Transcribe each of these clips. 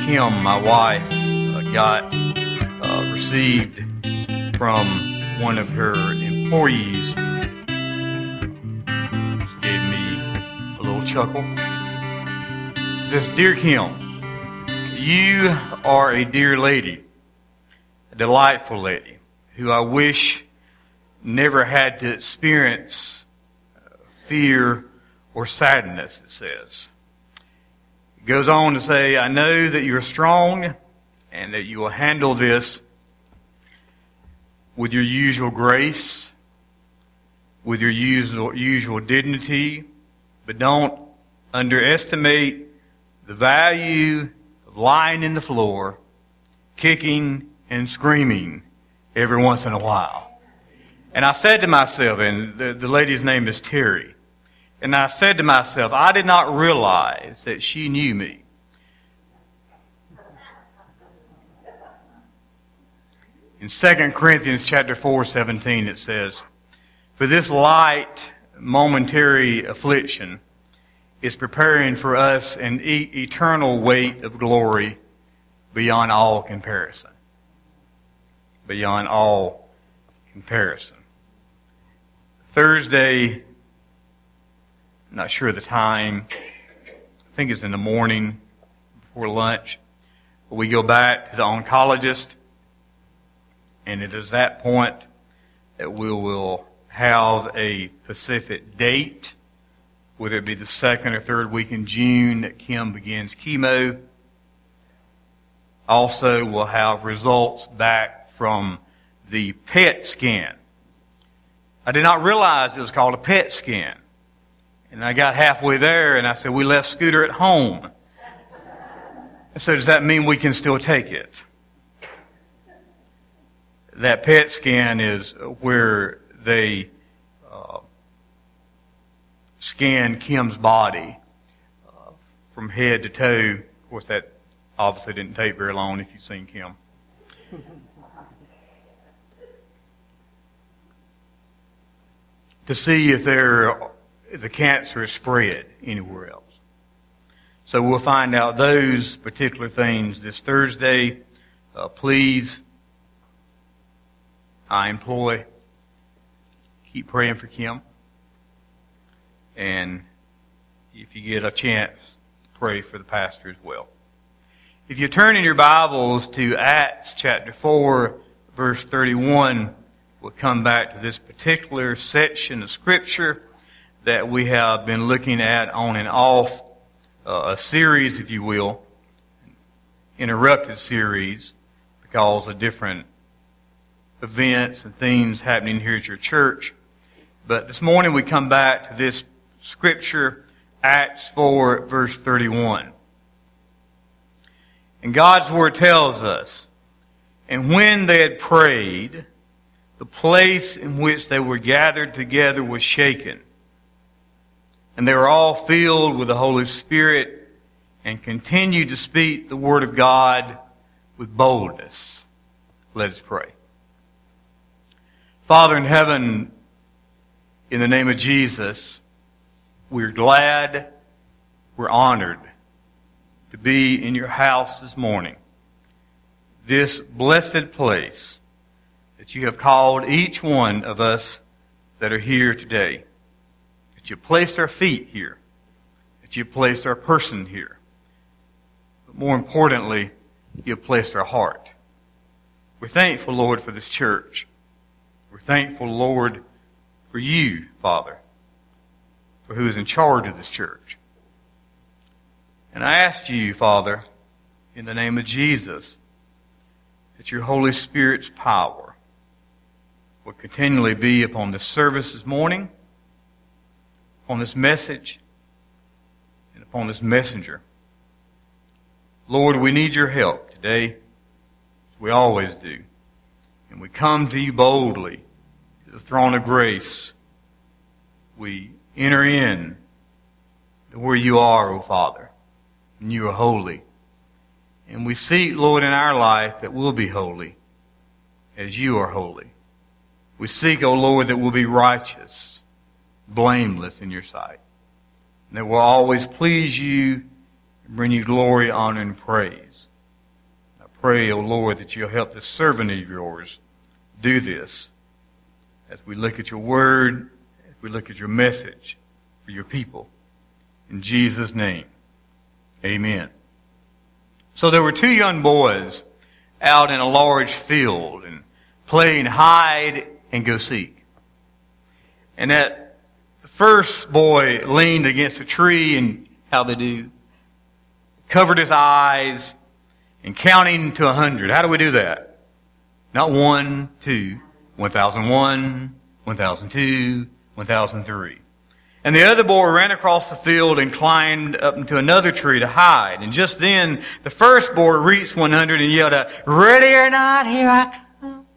Kim, my wife, received from one of her employees. She gave me a little chuckle. It says, "Dear Kim, you are a dear lady, a delightful lady, who I wish never had to experience fear or sadness," it says. It goes on to say, "I know that you're strong and that you will handle this with your usual grace, with your usual dignity, but don't underestimate the value of lying in the floor, kicking and screaming every once in a while." And I said to myself, and the lady's name is Terry, and I said to myself, I did not realize that she knew me. In 2 Corinthians chapter 4:17 it says, "For this light momentary affliction is preparing for us an eternal weight of glory beyond all comparison." Beyond all comparison. Thursday, I'm not sure of the time, I think it's in the morning before lunch, we go back to the oncologist, and it is that point that we will have a specific date, whether it be the 2nd or 3rd week in June that Kim begins chemo. Also, we'll have results back from the PET scan. I did not realize it was called a PET scan. And I got halfway there and I said, "We left Scooter at home." I said, "Does that mean we can still take it?" That PET scan is where they scan Kim's body from head to toe. Of course, that obviously didn't take very long if you've seen Kim. To see if the cancer is spread anywhere else. So we'll find out those particular things this Thursday. Please, I implore, keep praying for Kim. And if you get a chance, pray for the pastor as well. If you turn in your Bibles to Acts chapter 4, verse 31, we'll come back to this particular section of Scripture that we have been looking at on and off, a series, if you will, interrupted series because of different events and things happening here at your church. But this morning we come back to this Scripture, Acts 4, verse 31. And God's Word tells us, "And when they had prayed, the place in which they were gathered together was shaken. And they were all filled with the Holy Spirit and continued to speak the word of God with boldness." Let us pray. Father in heaven, in the name of Jesus, we're glad, we're honored to be in your house this morning. This blessed place that you have called each one of us that are here today. That you placed our feet here. That you placed our person here. But more importantly, you have placed our heart. We're thankful, Lord, for this church. We're thankful, Lord, for you, Father, for who is in charge of this church. And I ask you, Father, in the name of Jesus, that your Holy Spirit's power will continually be upon this service this morning, upon this message, and upon this messenger. Lord, we need your help today, as we always do. And we come to you boldly to the throne of grace. We enter in to where you are, O Father, and you are holy. And we seek, Lord, in our life that we'll be holy as you are holy. We seek, O Lord, that we'll be righteous, blameless in your sight. And that we'll always please you and bring you glory, honor, and praise. pray, O Lord, that you'll help this servant of yours do this. As we look at your word, as we look at your message for your people. In Jesus' name, amen. So there were two young boys out in a large field and playing hide and go seek. And that the first boy leaned against a tree, and how they do, covered his eyes and counting to 100. How do we do that? Not 1, 2, 1001, 1002, 1003. And the other boy ran across the field and climbed up into another tree to hide. And just then, the first boy reached 100 and yelled out, "Ready or not, here I come."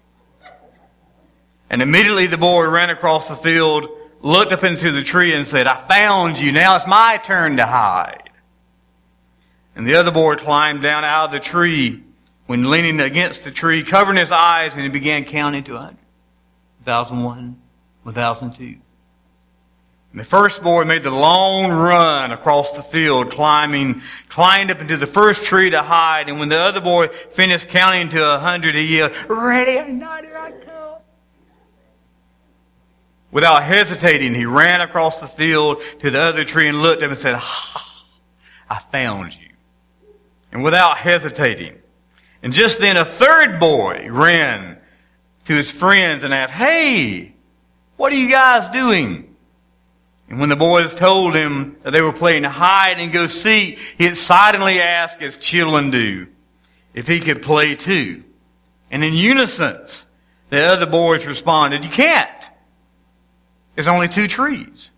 And immediately the boy ran across the field, looked up into the tree and said, "I found you. Now it's my turn to hide." And the other boy climbed down out of the tree when leaning against the tree, covering his eyes, and he began counting to 100. 1001, 1002. And the first boy made the long run across the field, climbed up into the first tree to hide. And when the other boy finished counting to 100, he yelled, "Ready or not, here I come." Without hesitating, he ran across the field to the other tree and looked up and said, "I found you." And without hesitating. And just then a third boy ran to his friends and asked, "Hey, what are you guys doing?" And when the boys told him that they were playing hide and go seek, he excitedly asked, as children do, if he could play too. And in unison, the other boys responded, "You can't. There's only 2 trees."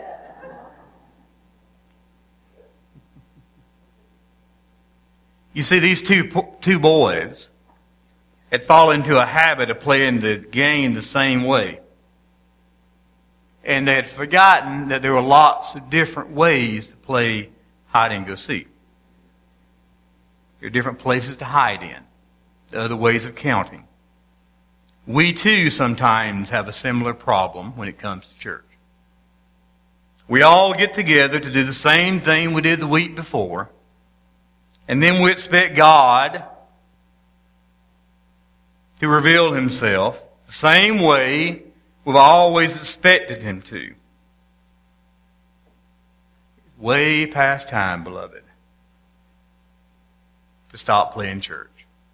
You see, these two boys had fallen into a habit of playing the game the same way. And they had forgotten that there were lots of different ways to play hide and go seek. There are different places to hide in. There are other ways of counting. We too sometimes have a similar problem when it comes to church. We all get together to do the same thing we did the week before, and then we expect God to reveal himself the same way we've always expected him to. Way past time, beloved, to stop playing church.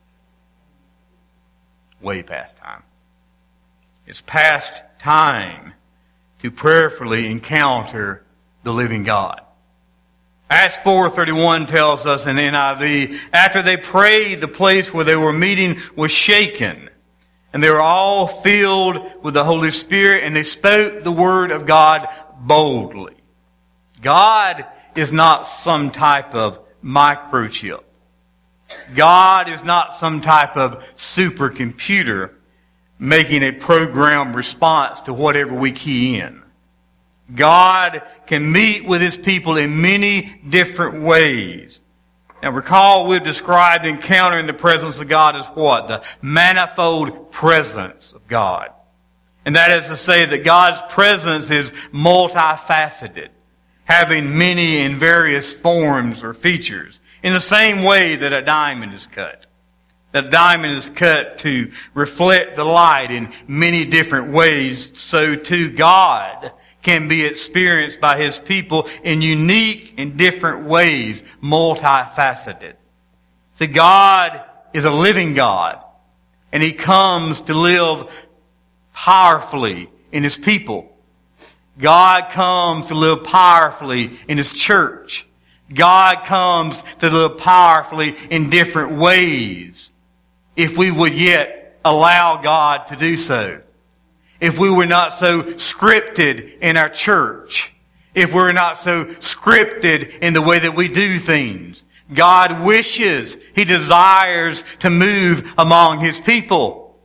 Way past time. It's past time to prayerfully encounter the living God. Acts 4:31 tells us in the NIV, after they prayed, the place where they were meeting was shaken. And they were all filled with the Holy Spirit, and they spoke the word of God boldly. God is not some type of microchip. God is not some type of supercomputer making a programmed response to whatever we key in. God can meet with his people in many different ways. Now recall, we've described encountering the presence of God as what? The manifold presence of God. And that is to say that God's presence is multifaceted, having many and various forms or features, in the same way that a diamond is cut. That diamond is cut to reflect the light in many different ways, so too God can be experienced by his people in unique and different ways, multifaceted. See, God is a living God, and he comes to live powerfully in his people. God comes to live powerfully in his church. God comes to live powerfully in different ways, if we would yet allow God to do so. If we were not so scripted in our church, if we're not so scripted in the way that we do things, God wishes, he desires to move among his people.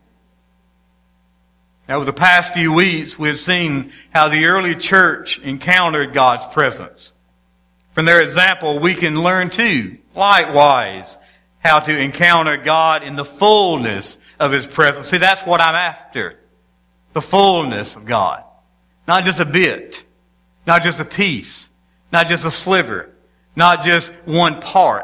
Now, over the past few weeks, we've seen how the early church encountered God's presence. From their example, we can learn too, likewise, how to encounter God in the fullness of his presence. See, that's what I'm after. The fullness of God. Not just a bit. Not just a piece. Not just a sliver. Not just one part.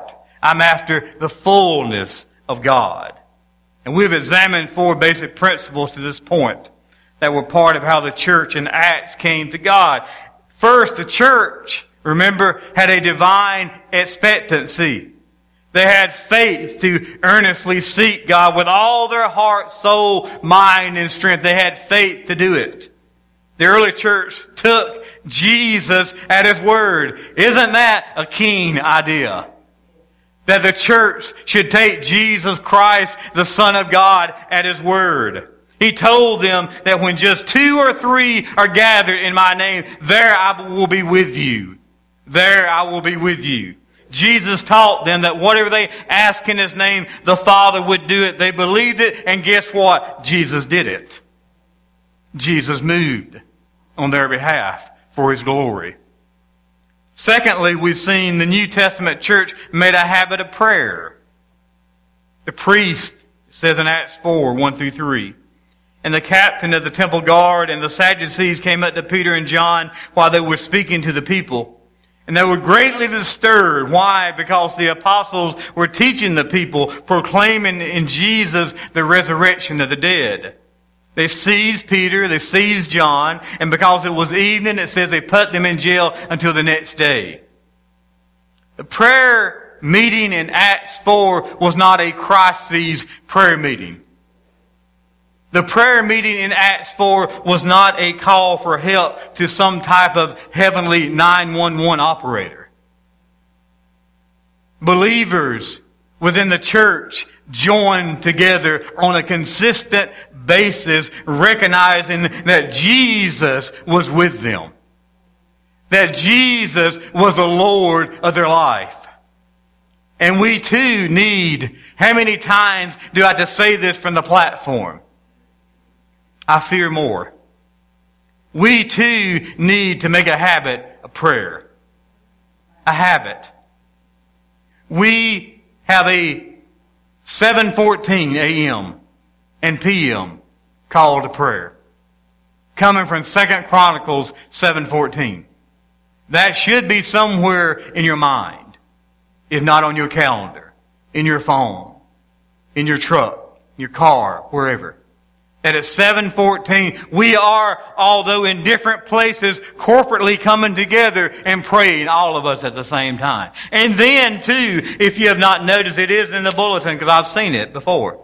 I'm after the fullness of God. And we've examined 4 basic principles to this point that were part of how the church in Acts came to God. First, the church, remember, had a divine expectancy. They had faith to earnestly seek God with all their heart, soul, mind, and strength. They had faith to do it. The early church took Jesus at His word. Isn't that a keen idea? That the church should take Jesus Christ, the Son of God, at His word. He told them that when just 2 or 3 are gathered in my name, there I will be with you. There I will be with you. Jesus taught them that whatever they ask in His name, the Father would do it. They believed it, and guess what? Jesus did it. Jesus moved on their behalf for His glory. Secondly, we've seen the New Testament church made a habit of prayer. The priest, says in Acts 4, 1-3, and the captain of the temple guard and the Sadducees came up to Peter and John while they were speaking to the people. And they were greatly disturbed. Why? Because the apostles were teaching the people, proclaiming in Jesus the resurrection of the dead. They seized Peter, they seized John, and because it was evening, it says they put them in jail until the next day. The prayer meeting in Acts 4 was not a crisis prayer meeting. The prayer meeting in Acts 4 was not a call for help to some type of heavenly 911 operator. Believers within the church joined together on a consistent basis, recognizing that Jesus was with them. That Jesus was the Lord of their life. And we too need, how many times do I have to say this from the platform? I fear more. We too need to make a habit of prayer. A habit. We have a 7:14 a.m. and p.m. call to prayer. Coming from 2 Chronicles 7:14. That should be somewhere in your mind. If not on your calendar, in your phone, in your truck, your car, wherever. That at 7:14, we are, although in different places, corporately coming together and praying, all of us at the same time. And then, too, if you have not noticed, it is in the bulletin, because I've seen it before.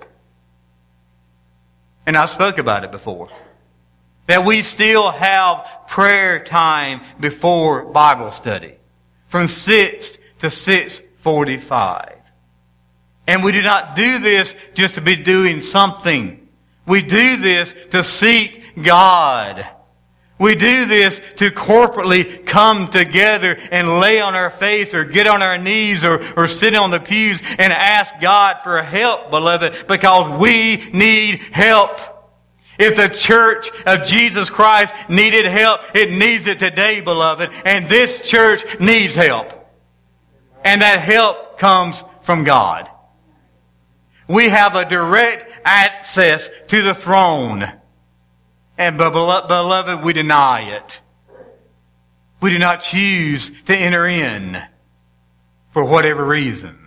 And I spoke about it before. That we still have prayer time before Bible study. From 6 to 6:45. And we do not do this just to be doing something. We do this to seek God. We do this to corporately come together and lay on our face or get on our knees or sit on the pews and ask God for help, beloved, because we need help. If the church of Jesus Christ needed help, it needs it today, beloved. And this church needs help. And that help comes from God. We have a direct access to the throne. And beloved, we deny it. We do not choose to enter in for whatever reason.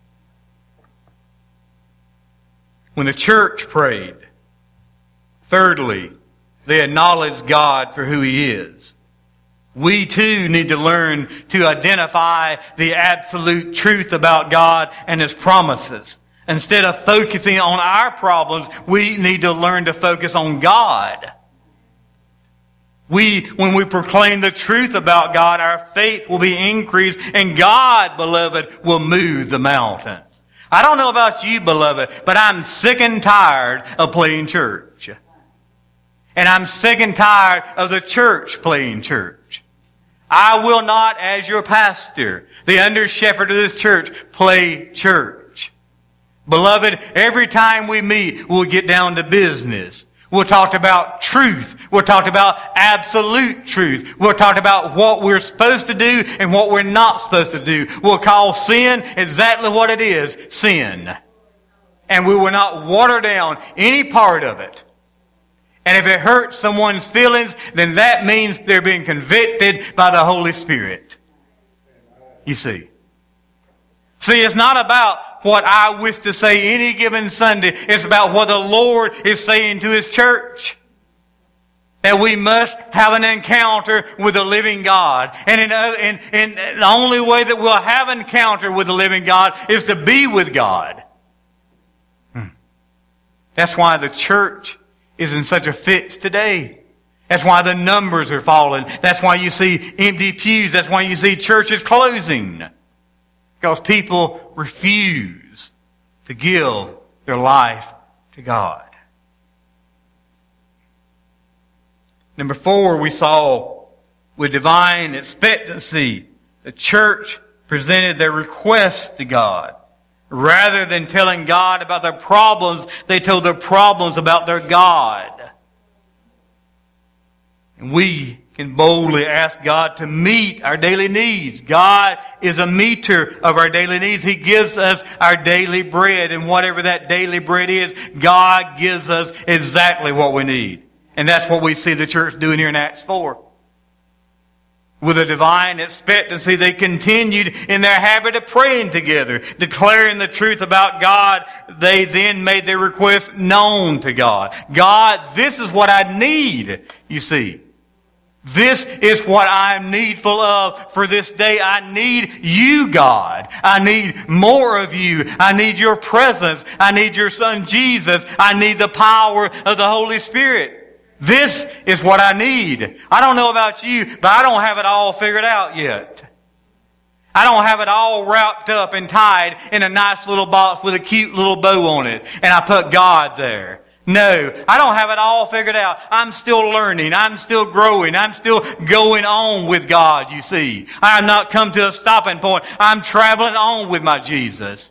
When the church prayed, thirdly, they acknowledged God for who He is. We too need to learn to identify the absolute truth about God and His promises. Instead of focusing on our problems, we need to learn to focus on God. When we proclaim the truth about God, our faith will be increased, and God, beloved, will move the mountains. I don't know about you, beloved, but I'm sick and tired of playing church. And I'm sick and tired of the church playing church. I will not, as your pastor, the under shepherd of this church, play church. Beloved, every time we meet, we'll get down to business. We'll talk about truth. We'll talk about absolute truth. We'll talk about what we're supposed to do and what we're not supposed to do. We'll call sin exactly what it is, sin. And we will not water down any part of it. And if it hurts someone's feelings, then that means they're being convicted by the Holy Spirit. You see. See, it's not about what I wish to say any given Sunday. It's about what the Lord is saying to His church. That we must have an encounter with the living God. And the only way that we'll have an encounter with the living God is to be with God. That's why the church is in such a fix today. That's why the numbers are falling. That's why you see empty pews. That's why you see churches closing. Because people refuse to give their life to God. Number 4, we saw with divine expectancy, the church presented their requests to God. Rather than telling God about their problems, they told their problems about their God. And we can boldly ask God to meet our daily needs. God is a meter of our daily needs. He gives us our daily bread. And whatever that daily bread is, God gives us exactly what we need. And that's what we see the church doing here in Acts 4. With a divine expectancy, they continued in their habit of praying together, declaring the truth about God. They then made their request known to God. God, this is what I need, you see. This is what I'm needful of for this day. I need you, God. I need more of you. I need your presence. I need your Son, Jesus. I need the power of the Holy Spirit. This is what I need. I don't know about you, but I don't have it all figured out yet. I don't have it all wrapped up and tied in a nice little box with a cute little bow on it, and I put God there. No, I don't have it all figured out. I'm still learning. I'm still growing. I'm still going on with God, you see. I have not come to a stopping point. I'm traveling on with my Jesus.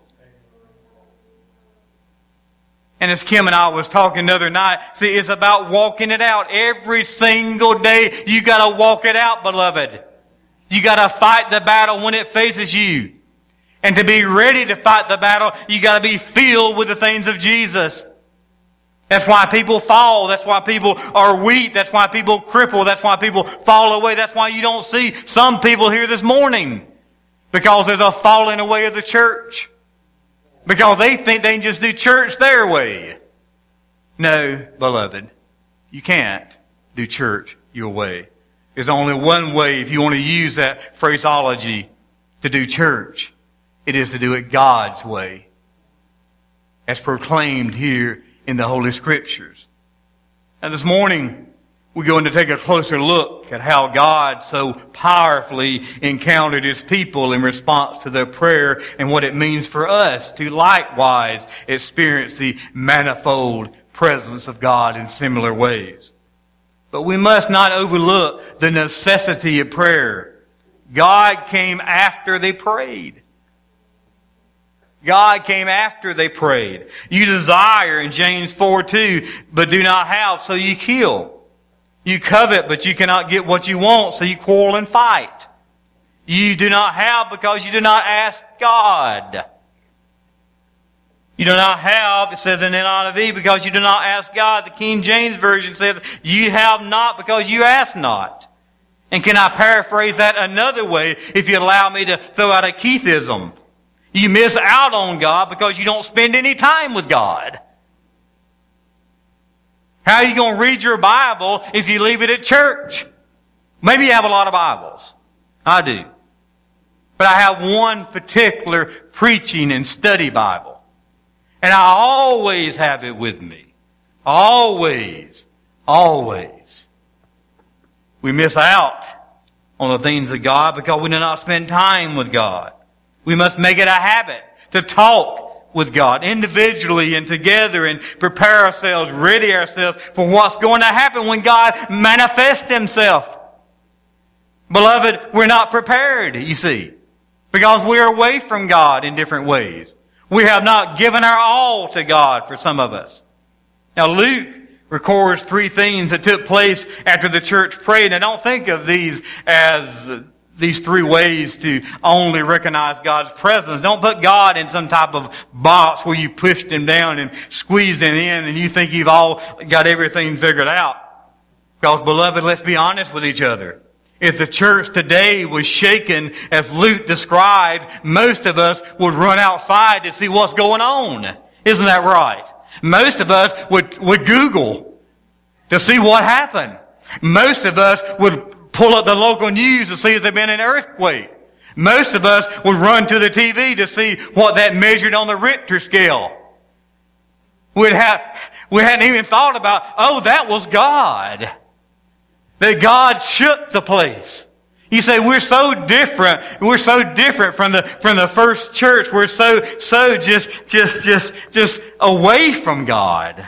And as Kim and I was talking the other night, see, it's about walking it out. Every single day, you got to walk it out, beloved. You got to fight the battle when it faces you. And to be ready to fight the battle, you got to be filled with the things of Jesus. That's why people fall. That's why people are weak. That's why people cripple. That's why people fall away. That's why you don't see some people here this morning. Because there's a falling away of the church. Because they think they can just do church their way. No, beloved, you can't do church your way. There's only one way, if you want to use that phraseology, to do church. It is to do it God's way. As proclaimed here in the Holy Scriptures. And this morning, we're going to take a closer look at how God so powerfully encountered His people in response to their prayer and what it means for us to likewise experience the manifold presence of God in similar ways. But we must not overlook the necessity of prayer. God came after they prayed. God came after they prayed. You desire in James 4:2, but do not have, so you kill. You covet, but you cannot get what you want, so you quarrel and fight. You do not have because you do not ask God. You do not have, it says in NIV, because you do not ask God. The King James Version says, you have not because you ask not. And can I paraphrase that another way if you allow me to throw out a Keithism? You miss out on God because you don't spend any time with God. How are you going to read your Bible if you leave it at church? Maybe you have a lot of Bibles. I do. But I have one particular preaching and study Bible. And I always have it with me. Always. Always. We miss out on the things of God because we do not spend time with God. We must make it a habit to talk with God individually and together and prepare ourselves, ready ourselves for what's going to happen when God manifests Himself. Beloved, we're not prepared, you see, because we're away from God in different ways. We have not given our all to God for some of us. Now Luke records 3 things that took place after the church prayed. And I don't think of these as these 3 ways to only recognize God's presence. Don't put God in some type of box where you pushed Him down and squeezed Him in and you think you've all got everything figured out. Because, beloved, let's be honest with each other. If the church today was shaken as Luke described, most of us would run outside to see what's going on. Isn't that right? Most of us would Google to see what happened. Most of us would pull up the local news to see if there's been an earthquake. Most of us would run to the TV to see what that measured on the Richter scale. We hadn't even thought about, oh, that was God. That God shook the place. You say, we're so different. We're so different from the first church. We're so just away from God.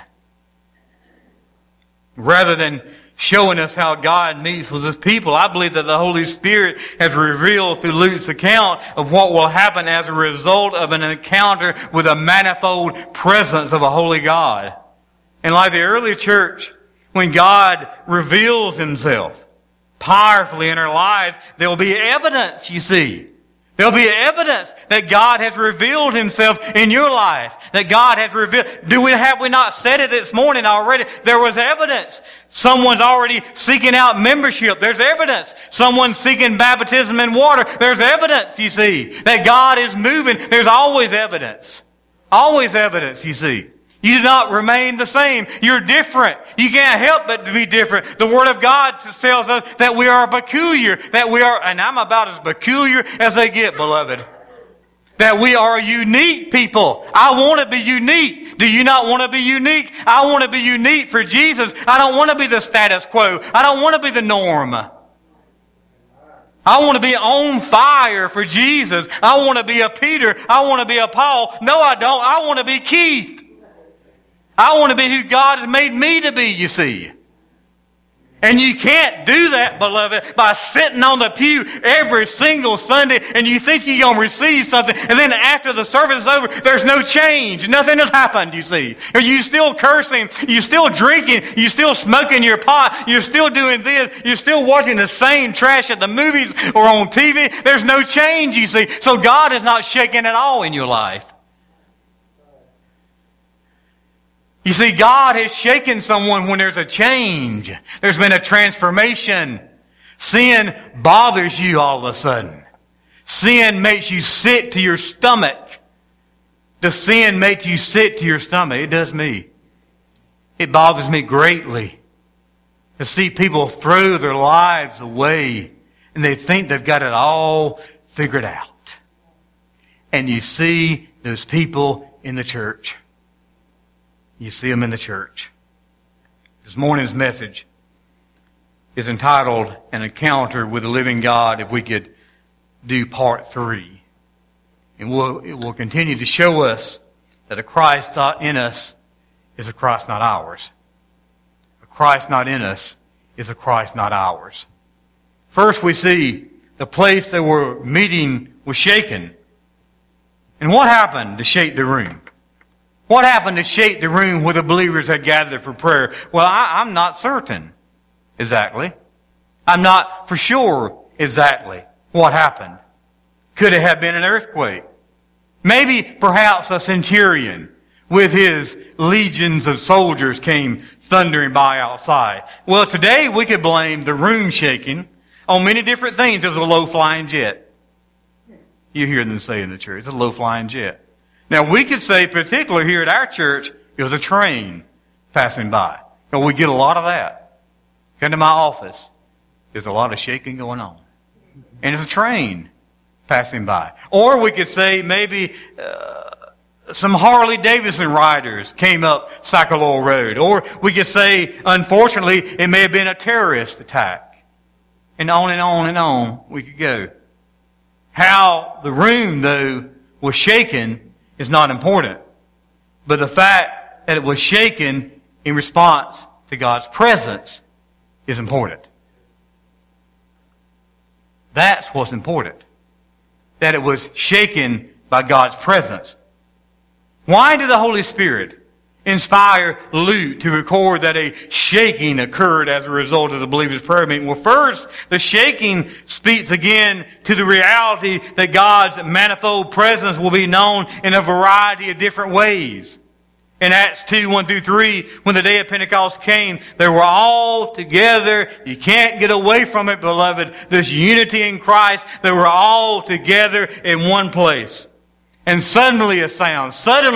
Rather than showing us how God meets with His people, I believe that the Holy Spirit has revealed through Luke's account of what will happen as a result of an encounter with a manifold presence of a holy God. And like the early church, when God reveals Himself powerfully in our lives, there will be evidence, you see. There'll be evidence that God has revealed Himself in your life. That God has revealed. Have we not said it this morning already? There was evidence. Someone's already seeking out membership. There's evidence. Someone's seeking baptism in water. There's evidence, you see. That God is moving. There's always evidence. Always evidence, you see. You do not remain the same. You're different. You can't help but to be different. The Word of God tells us that we are peculiar. That we are, and I'm about as peculiar as they get, beloved. That we are unique people. I want to be unique. Do you not want to be unique? I want to be unique for Jesus. I don't want to be the status quo. I don't want to be the norm. I want to be on fire for Jesus. I want to be a Peter. I want to be a Paul. No, I don't. I want to be Keith. I want to be who God has made me to be, you see. And you can't do that, beloved, by sitting on the pew every single Sunday and you think you're going to receive something, and then after the service is over, there's no change. Nothing has happened, you see. Are you still cursing? You're still drinking? You're still smoking your pot? You're still doing this? You're still watching the same trash at the movies or on TV? There's no change, you see. So God is not shaking at all in your life. You see, God has shaken someone when there's a change. There's been a transformation. Sin bothers you all of a sudden. Sin makes you sick to your stomach. Does sin make you sick to your stomach? It does me. It bothers me greatly to see people throw their lives away and they think they've got it all figured out. And you see those people in the church. You see them in the church. This morning's message is entitled An Encounter with the Living God, if we could do part 3. And it will continue to show us that a Christ not in us is a Christ not ours. A Christ not in us is a Christ not ours. First we see the place they were meeting was shaken. And what happened to shake the room? What happened to shake the room where the believers had gathered for prayer? Well, I'm not certain exactly. I'm not for sure exactly what happened. Could it have been an earthquake? Maybe perhaps a centurion with his legions of soldiers came thundering by outside. Well, today we could blame the room shaking on many different things. It was a low-flying jet. You hear them say in the church, it's a low-flying jet. Now, we could say, particularly here at our church, it was a train passing by. And we get a lot of that. Come to my office, there's a lot of shaking going on. And it's a train passing by. Or we could say maybe some Harley-Davidson riders came up Sackalow Road. Or we could say, unfortunately, it may have been a terrorist attack. And on and on and on we could go. How the room, though, was shaken is not important. But the fact that it was shaken in response to God's presence is important. That's what's important. That it was shaken by God's presence. Why did the Holy Spirit inspire Luke to record that a shaking occurred as a result of the believers' prayer meeting? Well, first, the shaking speaks again to the reality that God's manifold presence will be known in a variety of different ways. In Acts 2, 1 through 3, when the day of Pentecost came, they were all together. You can't get away from it, beloved. This unity in Christ, they were all together in one place. And suddenly a sound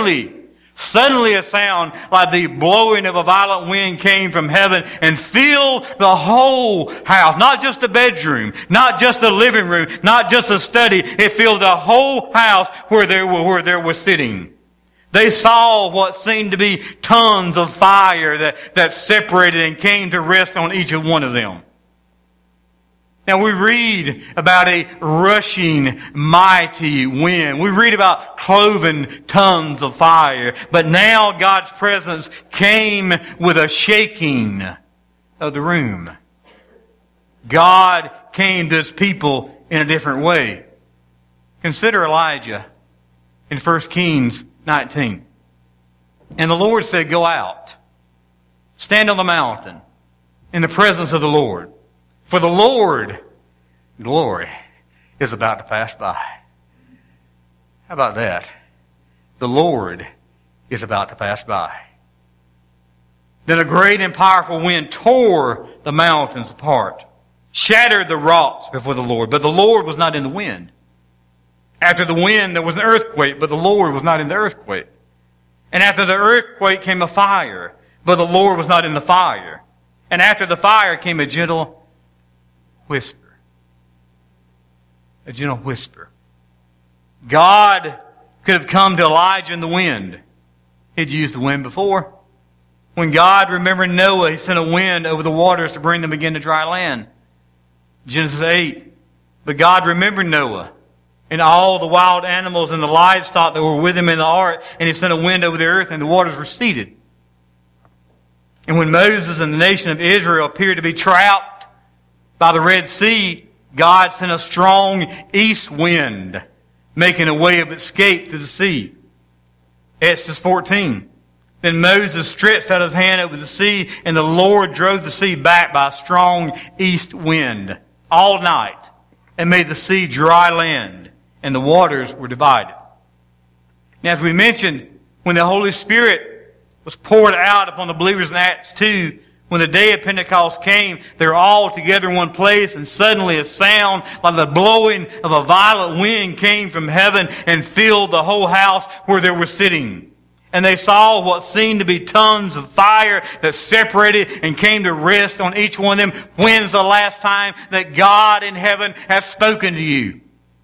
like the blowing of a violent wind came from heaven and filled the whole house. Not just the bedroom, not just the living room, not just the study. It filled the whole house where they were sitting. They saw what seemed to be tongues of fire that separated and came to rest on each of one of them. Now we read about a rushing, mighty wind. We read about cloven tongues of fire. But now God's presence came with a shaking of the room. God came to His people in a different way. Consider Elijah in 1 Kings 19. And the Lord said, go out, stand on the mountain in the presence of the Lord. For the Lord, glory, is about to pass by. How about that? The Lord is about to pass by. Then a great and powerful wind tore the mountains apart, shattered the rocks before the Lord. But the Lord was not in the wind. After the wind, there was an earthquake, but the Lord was not in the earthquake. And after the earthquake came a fire, but the Lord was not in the fire. And after the fire came a gentle whisper. A gentle whisper. God could have come to Elijah in the wind. He'd used the wind before. When God remembered Noah, He sent a wind over the waters to bring them again to dry land. Genesis 8. But God remembered Noah and all the wild animals and the livestock that were with him in the ark, and He sent a wind over the earth, and the waters receded. And when Moses and the nation of Israel appeared to be trapped by the Red Sea, God sent a strong east wind, making a way of escape to the sea. Exodus 14. Then Moses stretched out his hand over the sea, and the Lord drove the sea back by a strong east wind all night, and made the sea dry land, and the waters were divided. Now, as we mentioned, when the Holy Spirit was poured out upon the believers in Acts 2, when the day of Pentecost came, they were all together in one place, and suddenly a sound like the blowing of a violent wind came from heaven and filled the whole house where they were sitting. And they saw what seemed to be tongues of fire that separated and came to rest on each one of them. When's the last time that God in heaven has spoken to you?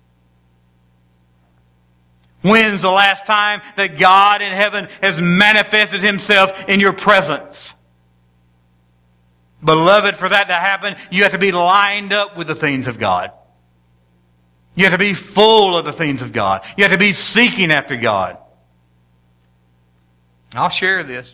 When's the last time that God in heaven has manifested Himself in your presence? Beloved, for that to happen, you have to be lined up with the things of God. You have to be full of the things of God. You have to be seeking after God. I'll share this.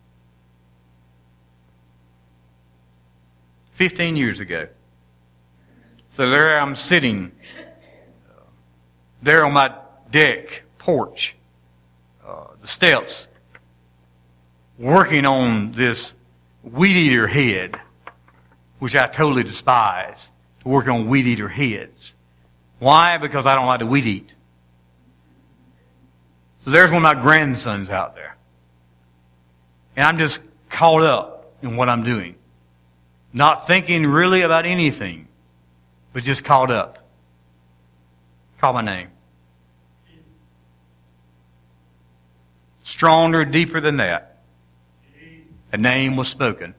15 years ago. So there I'm sitting there on my deck, porch, the steps, working on this weed eater head, which I totally despise, to work on weed eater heads. Why? Because I don't like to weed eat. So there's one of my grandsons out there. And I'm just caught up in what I'm doing. Not thinking really about anything, but just caught up. Call my name. Stronger, deeper than that. A name was spoken.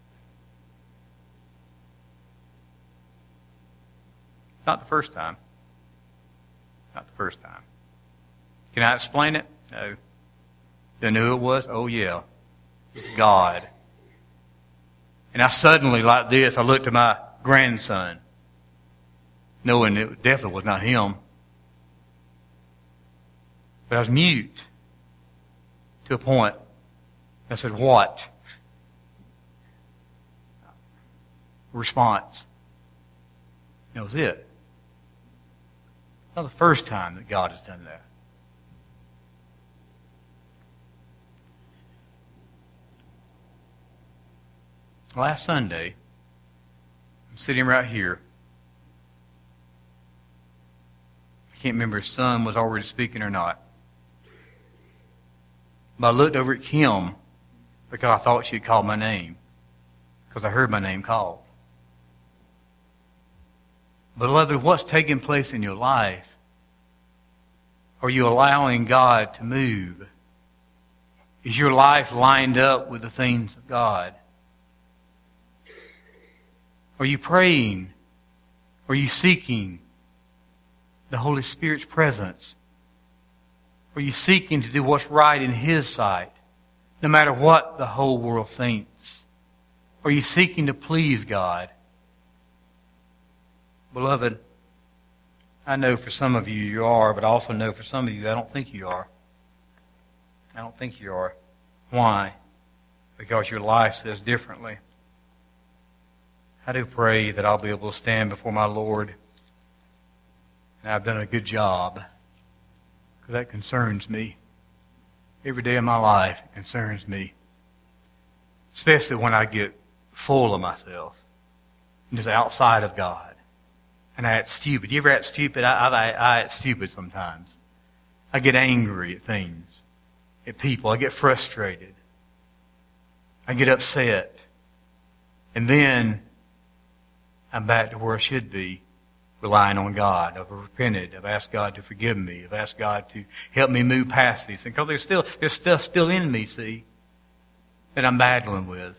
Not the first time. Not the first time. Can I explain it? No. Then who it was? Oh, yeah. It's God. And I suddenly, like this, I looked at my grandson, knowing it definitely was not him. But I was mute to a point. I said, what? Response. That was it. Not the first time that God has done that. Last Sunday, I'm sitting right here. I can't remember if his son was already speaking or not. But I looked over at Kim because I thought she'd called my name, because I heard my name called. Beloved, what's taking place in your life? Are you allowing God to move? Is your life lined up with the things of God? Are you praying? Are you seeking the Holy Spirit's presence? Are you seeking to do what's right in His sight, no matter what the whole world thinks? Are you seeking to please God? Beloved, I know for some of you are, but I also know for some of you I don't think you are. I don't think you are. Why? Because your life says differently. I do pray that I'll be able to stand before my Lord and I've done a good job, because that concerns me. Every day of my life it concerns me, especially when I get full of myself and just outside of God. And I act stupid. You ever act stupid? I act stupid sometimes. I get angry at things, at people. I get frustrated. I get upset. And then I'm back to where I should be, relying on God. I've repented. I've asked God to forgive me. I've asked God to help me move past these things. Because there's stuff still in me, see, that I'm battling with.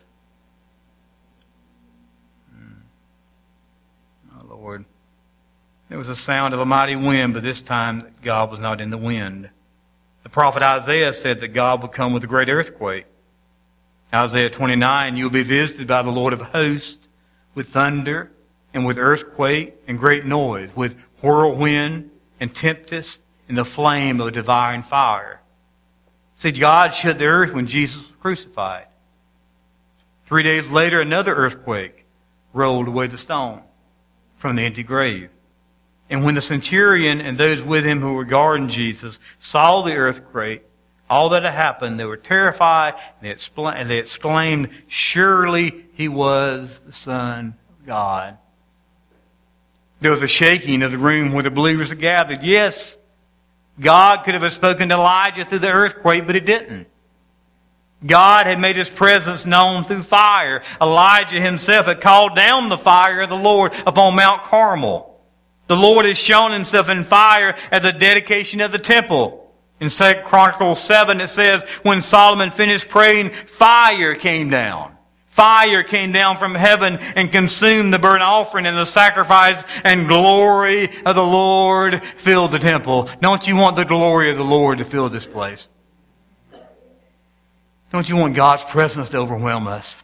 Oh, Lord. There was a sound of a mighty wind, but this time God was not in the wind. The prophet Isaiah said that God would come with a great earthquake. Isaiah 29, you'll be visited by the Lord of hosts with thunder and with earthquake and great noise, with whirlwind and tempest and the flame of a devouring fire. See, God shut the earth when Jesus was crucified. 3 days later, another earthquake rolled away the stone from the empty grave. And when the centurion and those with him who were guarding Jesus saw the earthquake, all that had happened, they were terrified and they exclaimed, surely He was the Son of God. There was a shaking of the room where the believers had gathered. Yes, God could have spoken to Elijah through the earthquake, but He didn't. God had made His presence known through fire. Elijah himself had called down the fire of the Lord upon Mount Carmel. The Lord has shown Himself in fire at the dedication of the temple. In 2 Chronicles 7 it says, when Solomon finished praying, fire came down. Fire came down from heaven and consumed the burnt offering and the sacrifice, and glory of the Lord filled the temple. Don't you want the glory of the Lord to fill this place? Don't you want God's presence to overwhelm us?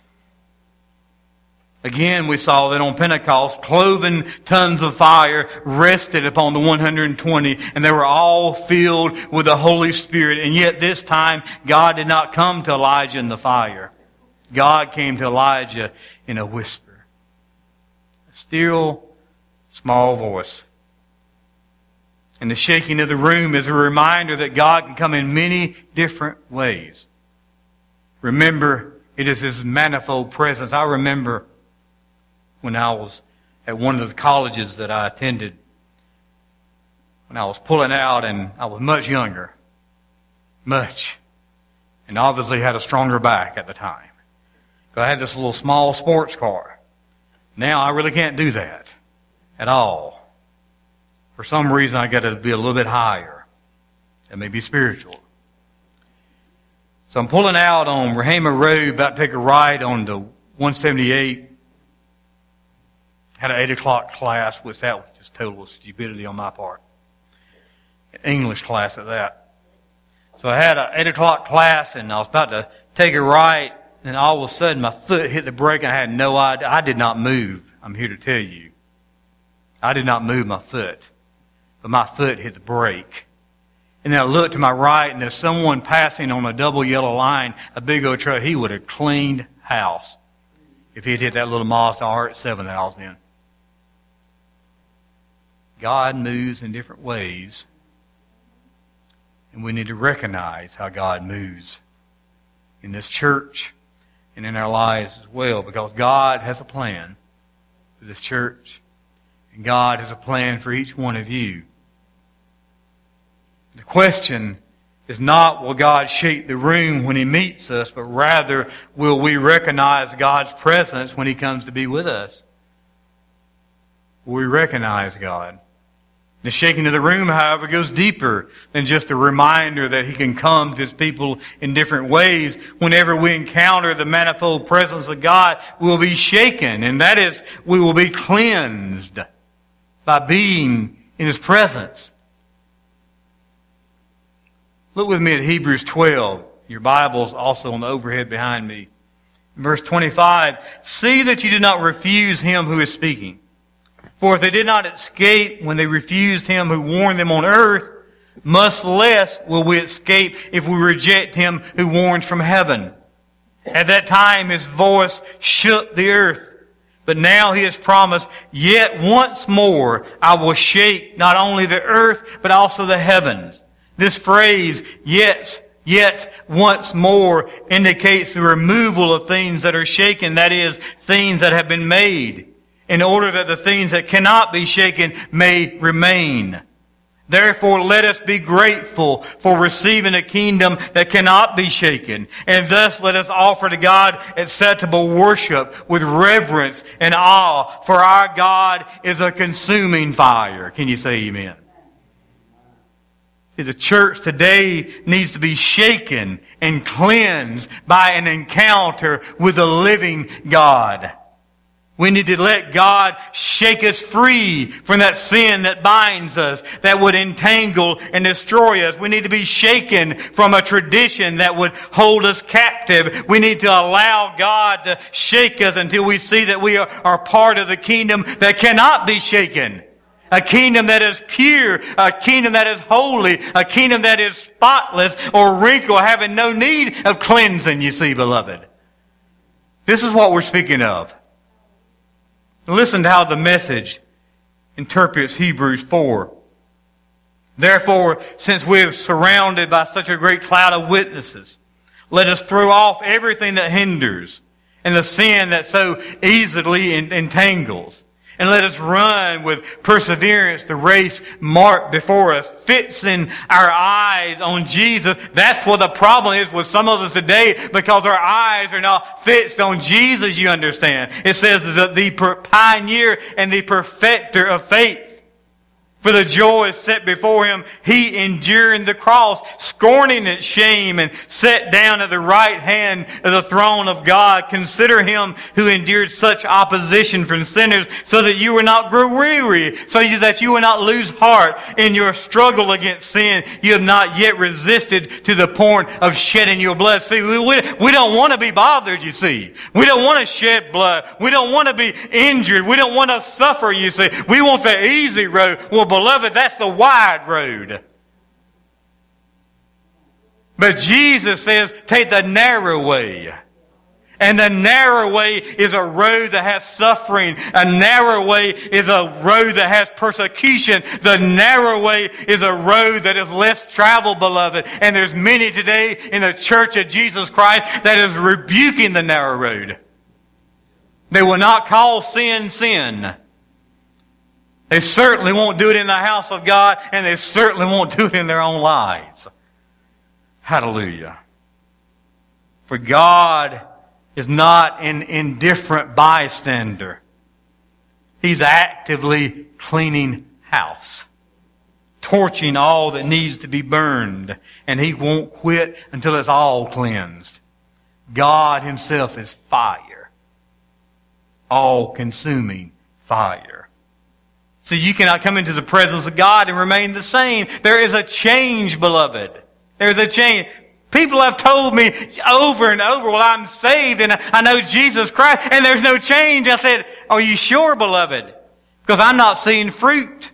Again, we saw that on Pentecost, cloven tongues of fire rested upon the 120, and they were all filled with the Holy Spirit. And yet this time, God did not come to Elijah in the fire. God came to Elijah in a whisper. A still, small voice. And the shaking of the room is a reminder that God can come in many different ways. Remember, it is His manifold presence. I remember when I was at one of the colleges that I attended, when I was pulling out, and I was much younger. Much. And obviously had a stronger back at the time. I had this little small sports car. Now I really can't do that at all. For some reason I got to be a little bit higher. It may be spiritual. So I'm pulling out on Rahama Road, about to take a ride on the 178. Had an 8 o'clock class, which that was just total stupidity on my part. An English class at that. So I had an 8 o'clock class, and I was about to take a right, and all of a sudden my foot hit the brake, and I had no idea. I did not move. I'm here to tell you. I did not move my foot. But my foot hit the brake. And then I looked to my right, and there's someone passing on a double yellow line, a big old truck. He would have cleaned house if he had hit that little Mazda RX-7 that I was in. God moves in different ways. And we need to recognize how God moves in this church and in our lives as well. Because God has a plan for this church. And God has a plan for each one of you. The question is not will God shake the room when He meets us, but rather will we recognize God's presence when He comes to be with us. Will we recognize God? The shaking of the room, however, goes deeper than just a reminder that He can come to His people in different ways. Whenever we encounter the manifold presence of God, we will be shaken, and that is, we will be cleansed by being in His presence. Look with me at Hebrews 12. Your Bible's also on the overhead behind me. Verse 25, see that you do not refuse Him who is speaking. For if they did not escape when they refused Him who warned them on earth, much less will we escape if we reject Him who warns from heaven. At that time His voice shook the earth. But now He has promised, yet once more I will shake not only the earth, but also the heavens. This phrase, yet once more, indicates the removal of things that are shaken, that is, things that have been made, in order that the things that cannot be shaken may remain. Therefore, let us be grateful for receiving a kingdom that cannot be shaken, and thus let us offer to God acceptable worship with reverence and awe, for our God is a consuming fire. Can you say amen? See, the church today needs to be shaken and cleansed by an encounter with the living God. We need to let God shake us free from that sin that binds us, that would entangle and destroy us. We need to be shaken from a tradition that would hold us captive. We need to allow God to shake us until we see that we are part of the kingdom that cannot be shaken. A kingdom that is pure, a kingdom that is holy, a kingdom that is spotless or wrinkled, having no need of cleansing, you see, beloved. This is what we're speaking of. Listen to how the Message interprets Hebrews 4. Therefore, since we are surrounded by such a great cloud of witnesses, let us throw off everything that hinders and the sin that so easily entangles. And let us run with perseverance the race marked before us, fixing our eyes on Jesus. That's what the problem is with some of us today, because our eyes are not fixed on Jesus, you understand. It says that the pioneer and the perfecter of faith. For the joy set before Him, He endured the cross, scorning its shame, and sat down at the right hand of the throne of God. Consider Him who endured such opposition from sinners, so that you will not grow weary, so that you will not lose heart in your struggle against sin. You have not yet resisted to the point of shedding your blood. See, we don't want to be bothered, you see. We don't want to shed blood. We don't want to be injured. We don't want to suffer, you see. We want the easy road. Well, beloved, that's the wide road. But Jesus says, take the narrow way. And the narrow way is a road that has suffering. A narrow way is a road that has persecution. The narrow way is a road that is less traveled, beloved. And there's many today in the church of Jesus Christ that is rebuking the narrow road. They will not call sin, sin. They certainly won't do it in the house of God, and they certainly won't do it in their own lives. Hallelujah. For God is not an indifferent bystander. He's actively cleaning house, torching all that needs to be burned, and He won't quit until it's all cleansed. God Himself is fire, all-consuming fire. So you cannot come into the presence of God and remain the same. There is a change, beloved. There's a change. People have told me over and over, well, I'm saved and I know Jesus Christ, and there's no change. I said, are you sure, beloved? Because I'm not seeing fruit.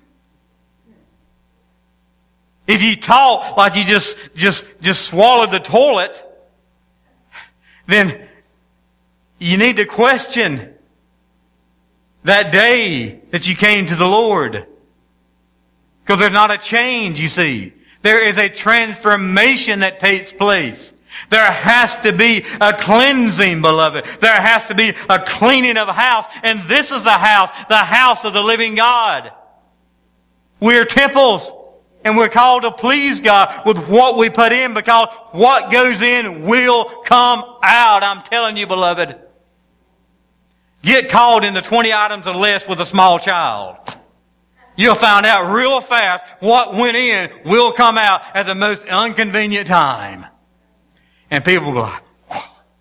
If you talk like you just swallowed the toilet, then you need to question that day that you came to the Lord. Because there's not a change, you see. There is a transformation that takes place. There has to be a cleansing, beloved. There has to be a cleaning of a house. And this is the house of the living God. We are temples. And we're called to please God with what we put in, because what goes in will come out. I'm telling you, beloved. Get caught in the 20 items of the list with a small child. You'll find out real fast what went in will come out at the most inconvenient time. And people will go like, whoa.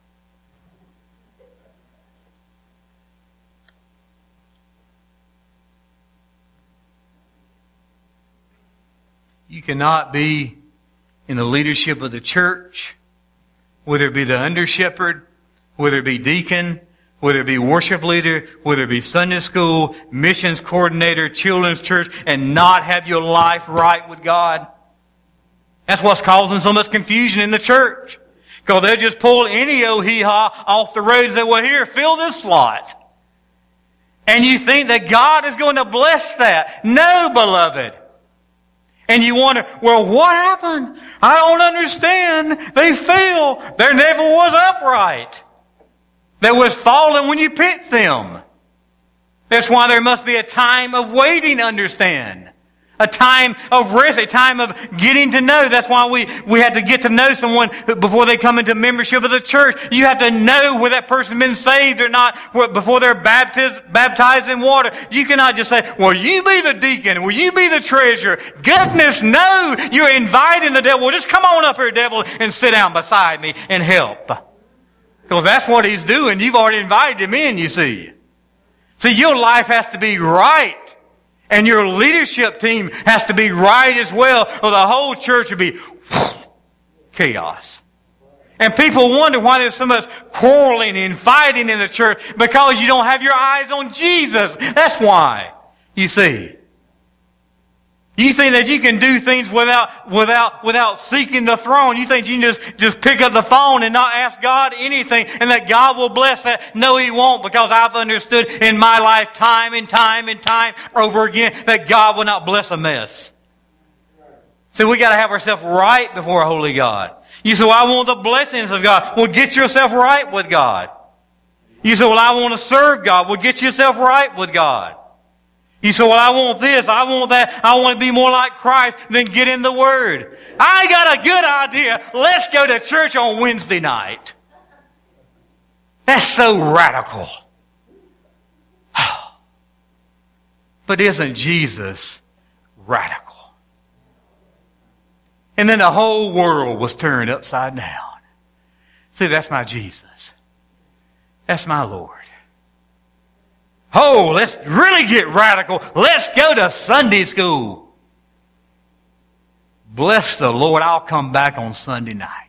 You cannot be in the leadership of the church, whether it be the under shepherd, whether it be deacon, whether it be worship leader, whether it be Sunday school, missions coordinator, children's church, and not have your life right with God. That's what's causing so much confusion in the church. Because they'll just pull any old hee-haw off the road and say, well, here, fill this slot. And you think that God is going to bless that. No, beloved. And you wonder, well, what happened? I don't understand. They fell. There never was upright. There was fallen when you picked them. That's why there must be a time of waiting, understand. A time of rest, a time of getting to know. That's why we have to get to know someone before they come into membership of the church. You have to know whether that person's been saved or not before they're baptized in water. You cannot just say, well, you be the deacon. Will you be the treasurer? Goodness, no. You're inviting the devil. Well, just come on up here, devil, and sit down beside me and help. Because that's what he's doing. You've already invited him in, you see. See, your life has to be right. And your leadership team has to be right as well, or the whole church will be chaos. And people wonder why there's so much quarreling and fighting in the church, because you don't have your eyes on Jesus. That's why, you see. You think that you can do things without seeking the throne. You think you can just pick up the phone and not ask God anything and that God will bless that. No, He won't, because I've understood in my life time and time over again that God will not bless a mess. So we got to have ourselves right before a holy God. You say, well, I want the blessings of God. Well, get yourself right with God. You say, well, I want to serve God. Well, get yourself right with God. You say, well, I want this, I want that, I want to be more like Christ. Then get in the Word. I got a good idea. Let's go to church on Wednesday night. That's so radical. But isn't Jesus radical? And then the whole world was turned upside down. See, that's my Jesus. That's my Lord. Oh, let's really get radical. Let's go to Sunday school. Bless the Lord, I'll come back on Sunday night.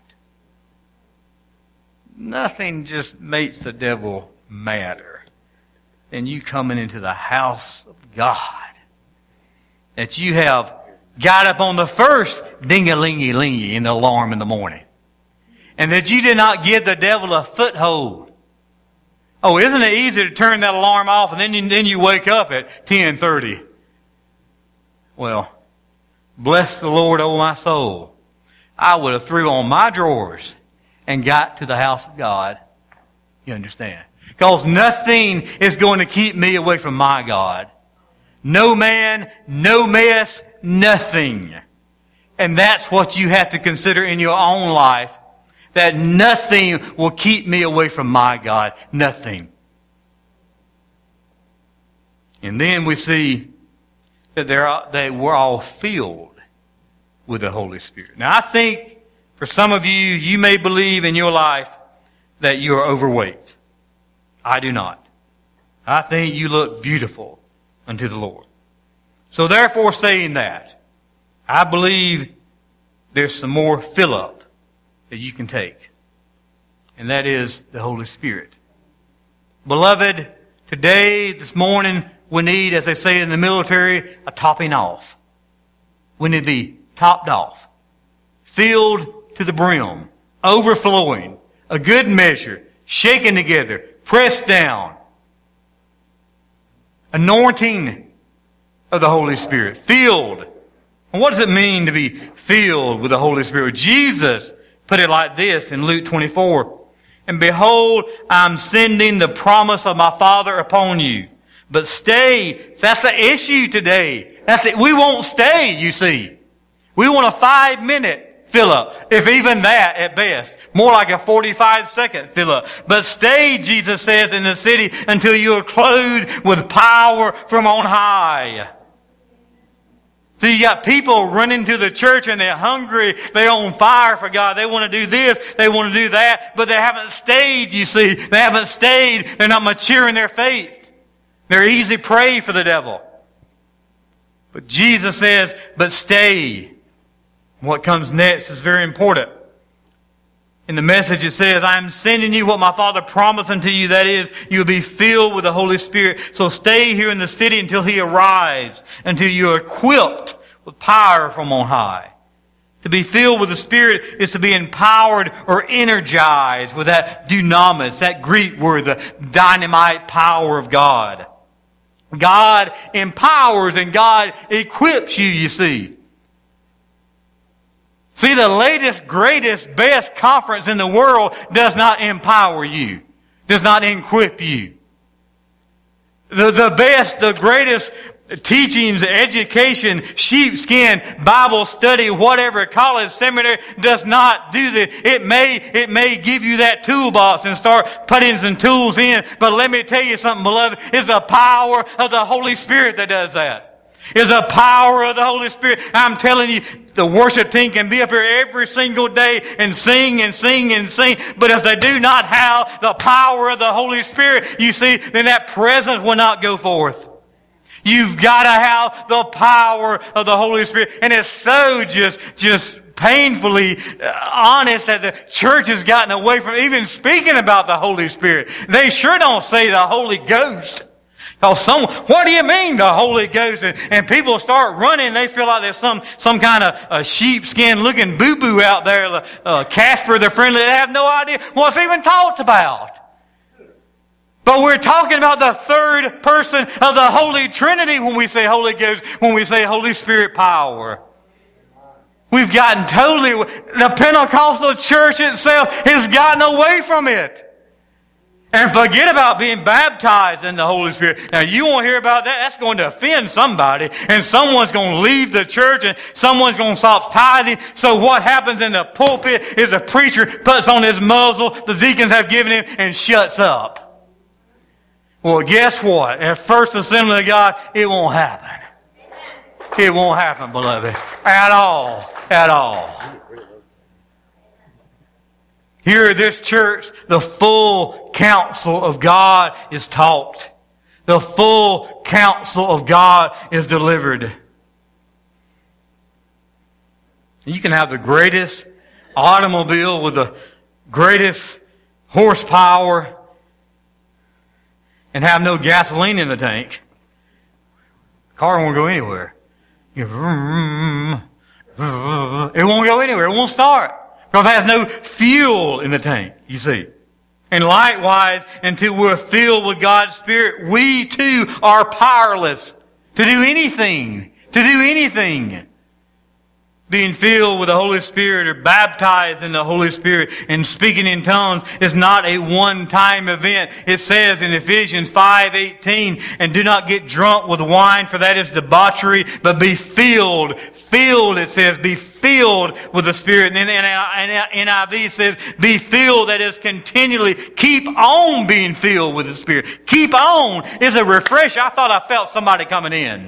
Nothing just makes the devil madder than you coming into the house of God. That you have got up on the first ding-a-lingy-lingy in the alarm in the morning. And that you did not give the devil a foothold. Oh, isn't it easy to turn that alarm off and then you wake up at 10:30? Well, bless the Lord, oh my soul. I would have threw on my drawers and got to the house of God. You understand? Because nothing is going to keep me away from my God. No man, no mess, nothing. And that's what you have to consider in your own life. That nothing will keep me away from my God. Nothing. And then we see that they were all filled with the Holy Spirit. Now I think for some of you, you may believe in your life that you are overweight. I do not. I think you look beautiful unto the Lord. So therefore, saying that, I believe there's some more fill-up that you can take. And that is the Holy Spirit. Beloved, today, this morning, we need, as they say in the military, a topping off. We need to be topped off. Filled to the brim. Overflowing. A good measure. Shaken together. Pressed down. Anointing of the Holy Spirit. Filled. And what does it mean to be filled with the Holy Spirit? Jesus put it like this in Luke 24. And behold, I'm sending the promise of my Father upon you. But stay. That's the issue today. We won't stay, you see. We want a 5-minute fill-up, if even that at best. More like a 45-second fill-up. But stay, Jesus says, in the city until you are clothed with power from on high. So you got people running to the church and they're hungry, they're on fire for God. They want to do this, they want to do that, but they haven't stayed, you see. They haven't stayed. They're not mature in their faith. They're easy prey for the devil. But Jesus says, but stay. What comes next is very important. In the Message it says, I am sending you what my Father promised unto you. That is, you will be filled with the Holy Spirit. So stay here in the city until He arrives, until you are equipped with power from on high. To be filled with the Spirit is to be empowered or energized with that dunamis, that Greek word, the dynamite power of God. God empowers and God equips you, you see. See, the latest, greatest, best conference in the world does not empower you, does not equip you. The best, the greatest teachings, education, sheepskin, Bible study, whatever, college, seminary does not do this. It may give you that toolbox and start putting some tools in, but let me tell you something, beloved, it's the power of the Holy Spirit that does that. It's the power of the Holy Spirit. I'm telling you, the worship team can be up here every single day and sing and sing and sing. But if they do not have the power of the Holy Spirit, you see, then that presence will not go forth. You've got to have the power of the Holy Spirit. And it's so just painfully honest that the church has gotten away from even speaking about the Holy Spirit. They sure don't say the Holy Ghost. What do you mean the Holy Ghost? And people start running. They feel like there's some kind of sheepskin looking boo-boo out there. Casper, the friendly. They have no idea what's even talked about. But we're talking about the third person of the Holy Trinity when we say Holy Ghost, when we say Holy Spirit power. We've gotten totally, the Pentecostal church itself has gotten away from it. And forget about being baptized in the Holy Spirit. Now, you won't hear about that. That's going to offend somebody. And someone's going to leave the church and someone's going to stop tithing. So what happens in the pulpit is a preacher puts on his muzzle the deacons have given him and shuts up. Well, guess what? At First Assembly of God, it won't happen. It won't happen, beloved. At all. At all. Here at this church, the full counsel of God is taught. The full counsel of God is delivered. You can have the greatest automobile with the greatest horsepower and have no gasoline in the tank. The car won't go anywhere. It won't go anywhere. It won't start. Because it has no fuel in the tank, you see. And likewise, until we're filled with God's Spirit, we too are powerless to do anything. To do anything. Being filled with the Holy Spirit or baptized in the Holy Spirit and speaking in tongues is not a one-time event. It says in Ephesians 5:18, and do not get drunk with wine, for that is debauchery, but be filled. Filled, it says, be filled with the Spirit. And then NIV says, be filled, that is continually. Keep on being filled with the Spirit. Keep on is a refresh. I thought I felt somebody coming in.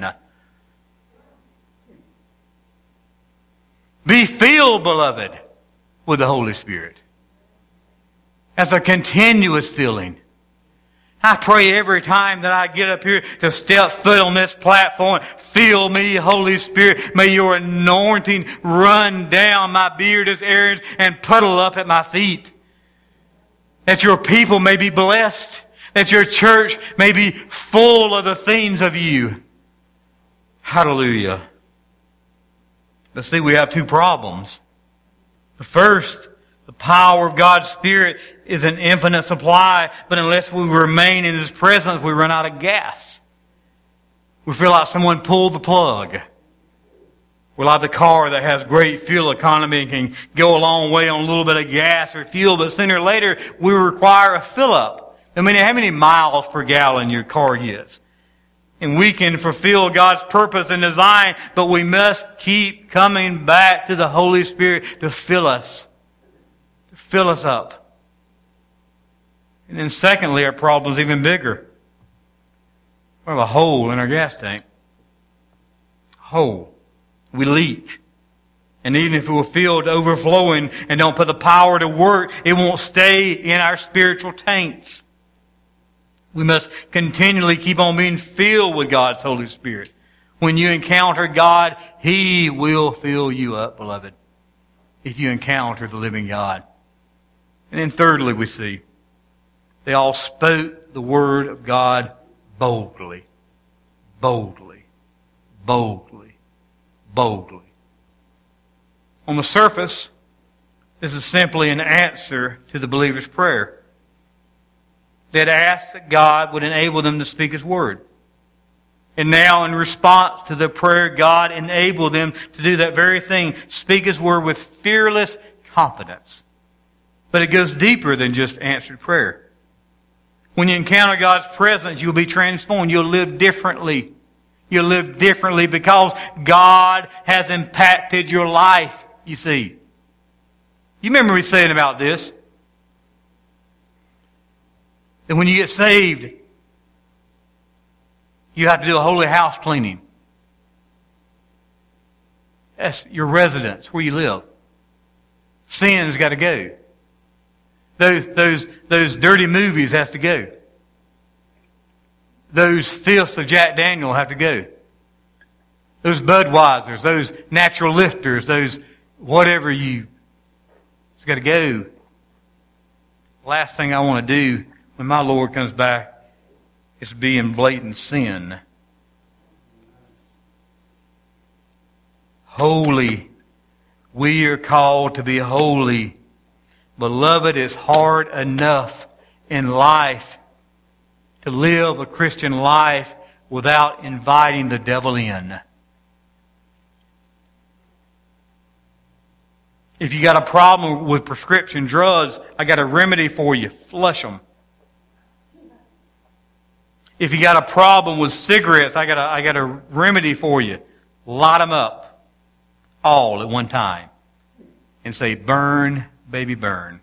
Be filled, beloved, with the Holy Spirit. That's a continuous filling. I pray every time that I get up here to step foot on this platform, fill me, Holy Spirit. May your anointing run down my beard as Aaron's and puddle up at my feet. That your people may be blessed. That your church may be full of the things of you. Hallelujah. But see, we have two problems. The first, the power of God's Spirit is an infinite supply, but unless we remain in His presence, we run out of gas. We feel like someone pulled the plug. We're like the car that has great fuel economy and can go a long way on a little bit of gas or fuel, but sooner or later we require a fill-up. I mean, how many miles per gallon your car gets? And we can fulfill God's purpose and design, but we must keep coming back to the Holy Spirit to fill us up. And then secondly, our problem's even bigger. We have a hole in our gas tank. Hole. We leak. And even if it were filled to overflowing and don't put the power to work, it won't stay in our spiritual tanks. We must continually keep on being filled with God's Holy Spirit. When you encounter God, He will fill you up, beloved, if you encounter the living God. And then thirdly, we see, they all spoke the word of God boldly. Boldly. Boldly. Boldly. On the surface, this is simply an answer to the believer's prayer. They had asked that God would enable them to speak His word. And now in response to their prayer, God enabled them to do that very thing. Speak His word with fearless confidence. But it goes deeper than just answered prayer. When you encounter God's presence, you'll be transformed. You'll live differently. You'll live differently because God has impacted your life, you see. You remember me saying about this? That when you get saved, you have to do a holy house cleaning. That's your residence, where you live. Sin's got to go. Those dirty movies has to go. Those filths of Jack Daniel have to go. Those Budweisers, those natural lifters, those whatever it's got to go. Last thing I want to do when my Lord comes back is to be in blatant sin. Holy. We are called to be holy. Beloved, it's hard enough in life to live a Christian life without inviting the devil in. If you got a problem with prescription drugs, I got a remedy for you. Flush them. If you got a problem with cigarettes, I got a remedy for you. Light them up. All at one time. And say, burn, baby, burn.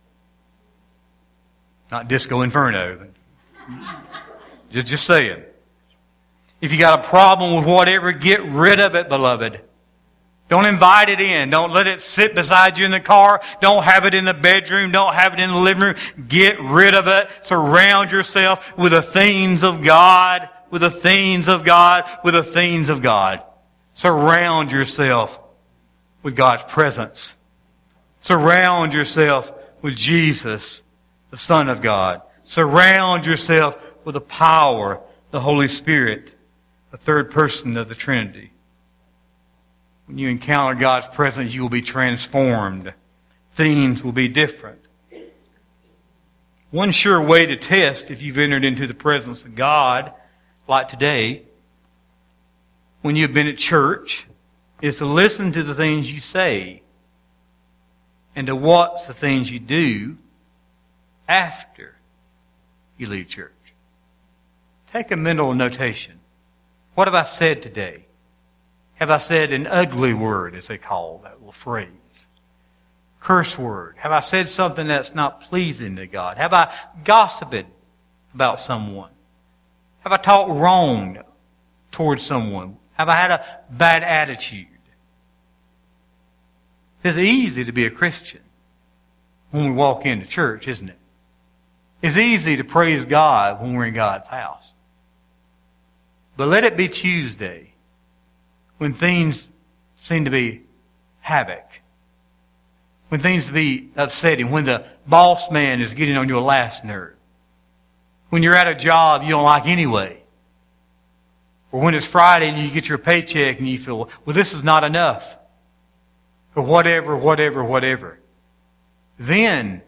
Not Disco Inferno. Just saying. If you got a problem with whatever, get rid of it, beloved. Don't invite it in. Don't let it sit beside you in the car. Don't have it in the bedroom. Don't have it in the living room. Get rid of it. Surround yourself with the things of God. With the things of God. With the things of God. Surround yourself with God's presence. Surround yourself with Jesus, the Son of God. Surround yourself with the power, the Holy Spirit, the third person of the Trinity. When you encounter God's presence, you will be transformed. Things will be different. One sure way to test if you've entered into the presence of God, like today, when you've been at church, is to listen to the things you say and to watch the things you do after you leave church. Take a mental notation. What have I said today? Have I said an ugly word, as they call that little phrase? Curse word. Have I said something that's not pleasing to God? Have I gossiped about someone? Have I talked wrong towards someone? Have I had a bad attitude? It's easy to be a Christian when we walk into church, isn't it? It's easy to praise God when we're in God's house. But let it be Tuesday when things seem to be havoc, when things to be upsetting, when the boss man is getting on your last nerve, when you're at a job you don't like anyway, or when it's Friday and you get your paycheck and you feel, well, this is not enough, or whatever. Then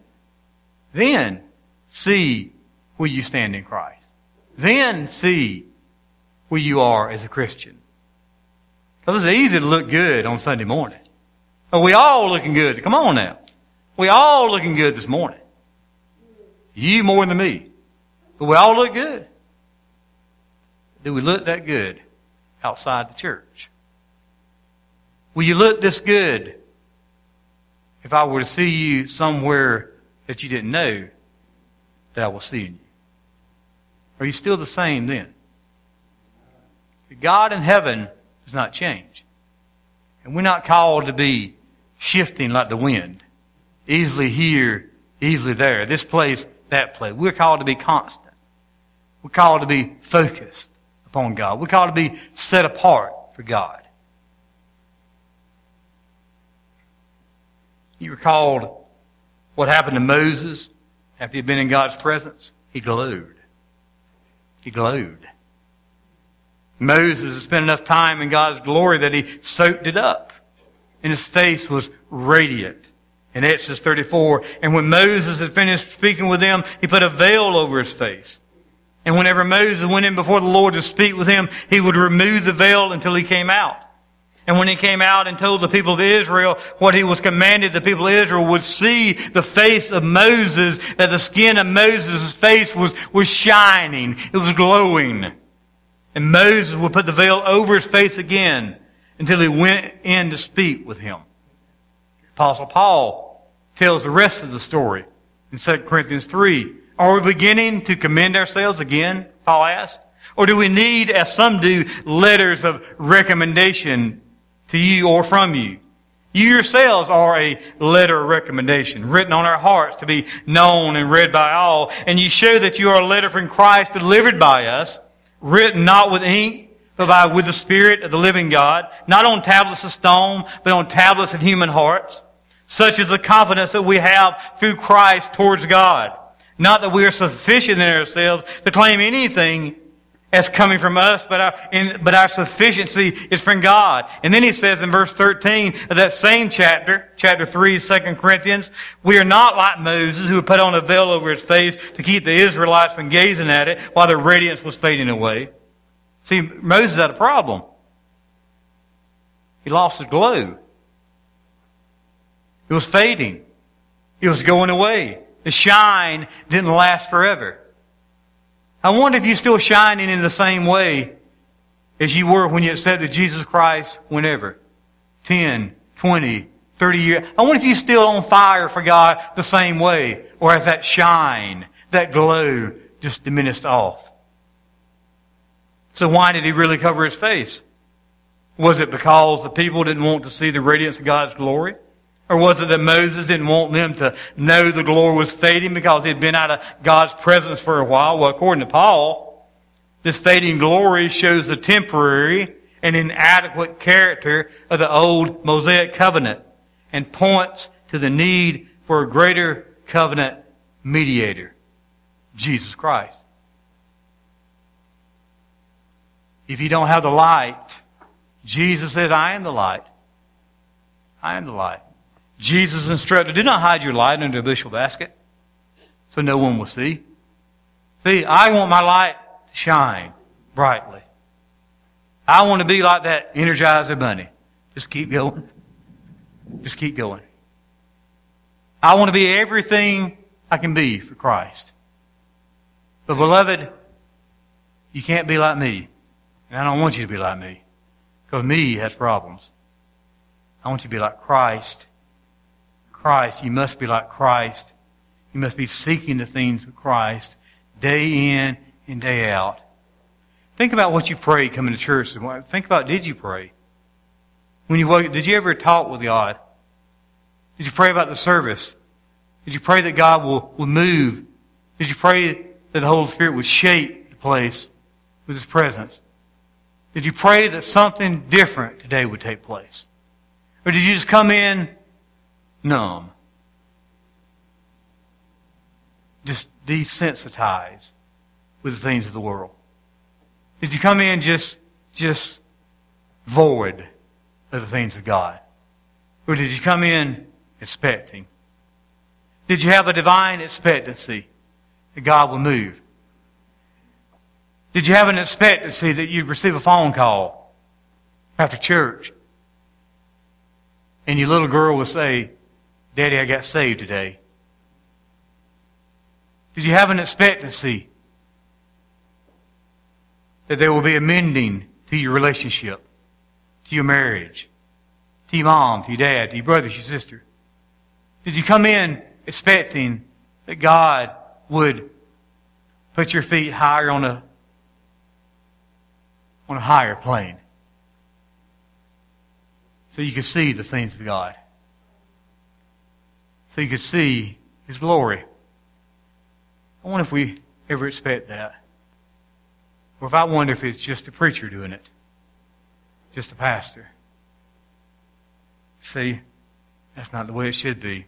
see where you stand in Christ. Then see where you are as a Christian. Because it's easy to look good on Sunday morning. But we all looking good. Come on now. We all looking good this morning. You more than me. But we all look good. Do we look that good outside the church? Will you look this good if I were to see you somewhere that you didn't know that I was seeing you? Are you still the same then? God in heaven does not change. And we're not called to be shifting like the wind. Easily here, easily there. This place, that place. We're called to be constant. We're called to be focused upon God. We're called to be set apart for God. You recalled what happened to Moses after he'd been in God's presence? He glowed. He glowed. Moses had spent enough time in God's glory that he soaked it up. And his face was radiant. In Exodus 34, and when Moses had finished speaking with them, he put a veil over his face. And whenever Moses went in before the Lord to speak with him, he would remove the veil until he came out. And when he came out and told the people of Israel what he was commanded, the people of Israel would see the face of Moses, that the skin of Moses' face was shining. It was glowing. And Moses would put the veil over his face again until he went in to speak with him. Apostle Paul tells the rest of the story in 2 Corinthians 3. Are we beginning to commend ourselves again, Paul asked? Or do we need, as some do, letters of recommendation to you or from you? You yourselves are a letter of recommendation, written on our hearts to be known and read by all. And you show that you are a letter from Christ delivered by us, written not with ink, but with the Spirit of the living God, not on tablets of stone, but on tablets of human hearts. Such is the confidence that we have through Christ towards God. Not that we are sufficient in ourselves to claim anything as coming from us, but our sufficiency is from God. And then he says in verse 13 of that same chapter 3, 2 Corinthians, we are not like Moses, who put on a veil over his face to keep the Israelites from gazing at it while their radiance was fading away. See, Moses had a problem. He lost his glow. It was fading. It was going away. The shine didn't last forever. I wonder if you're still shining in the same way as you were when you accepted Jesus Christ whenever. 10, 20, 30 years. I wonder if you're still on fire for God the same way. Or has that shine, that glow just diminished off? So why did he really cover his face? Was it because the people didn't want to see the radiance of God's glory? Or was it that Moses didn't want them to know the glory was fading because he had been out of God's presence for a while? Well, according to Paul, this fading glory shows the temporary and inadequate character of the old Mosaic covenant and points to the need for a greater covenant mediator, Jesus Christ. If you don't have the light, Jesus said, I am the light. I am the light. Jesus instructed, do not hide your light under a bushel basket so no one will see. See, I want my light to shine brightly. I want to be like that Energizer bunny. Just keep going. Just keep going. I want to be everything I can be for Christ. But beloved, you can't be like me. And I don't want you to be like me. Because me has problems. I want you to be like Christ. Christ, you must be like Christ. You must be seeking the things of Christ day in and day out. Think about what you prayed coming to church. Think about, did you pray? When you woke, did you ever talk with God? Did you pray about the service? Did you pray that God will move? Did you pray that the Holy Spirit would shape the place with His presence? Did you pray that something different today would take place? Or did you just come in numb? Just desensitized with the things of the world? Did you come in just void of the things of God? Or did you come in expecting? Did you have a divine expectancy that God will move? Did you have an expectancy that you'd receive a phone call after church and your little girl would say, Daddy, I got saved today? Did you have an expectancy that there will be a mending to your relationship, to your marriage, to your mom, to your dad, to your brothers, your sister? Did you come in expecting that God would put your feet higher on a higher plane so you could see the things of God, so you could see His glory? I wonder if we ever expect that. Or if I wonder if it's just a preacher doing it, just a pastor. See, that's not the way it should be.